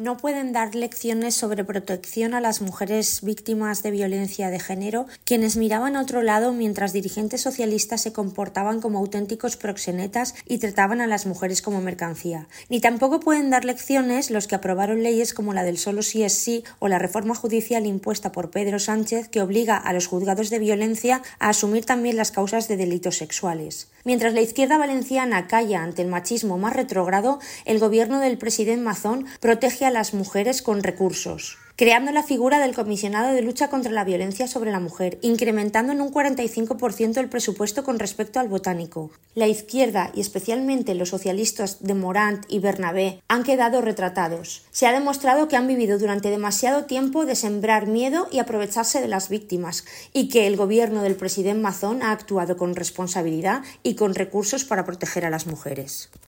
No pueden dar lecciones sobre protección a las mujeres víctimas de violencia de género quienes miraban a otro lado mientras dirigentes socialistas se comportaban como auténticos proxenetas y trataban a las mujeres como mercancía. Ni tampoco pueden dar lecciones los que aprobaron leyes como la del solo sí es sí o la reforma judicial impuesta por Pedro Sánchez que obliga a los juzgados de violencia a asumir también las causas de delitos sexuales. Mientras la izquierda valenciana calla ante el machismo más retrógrado, el gobierno del presidente Mazón protege a las mujeres con recursos, creando la figura del comisionado de lucha contra la violencia sobre la mujer, incrementando en un 45% el presupuesto con respecto al botánico. La izquierda, y especialmente los socialistas de Morant y Bernabé, han quedado retratados. Se ha demostrado que han vivido durante demasiado tiempo de sembrar miedo y aprovecharse de las víctimas, y que el gobierno del presidente Mazón ha actuado con responsabilidad y con recursos para proteger a las mujeres.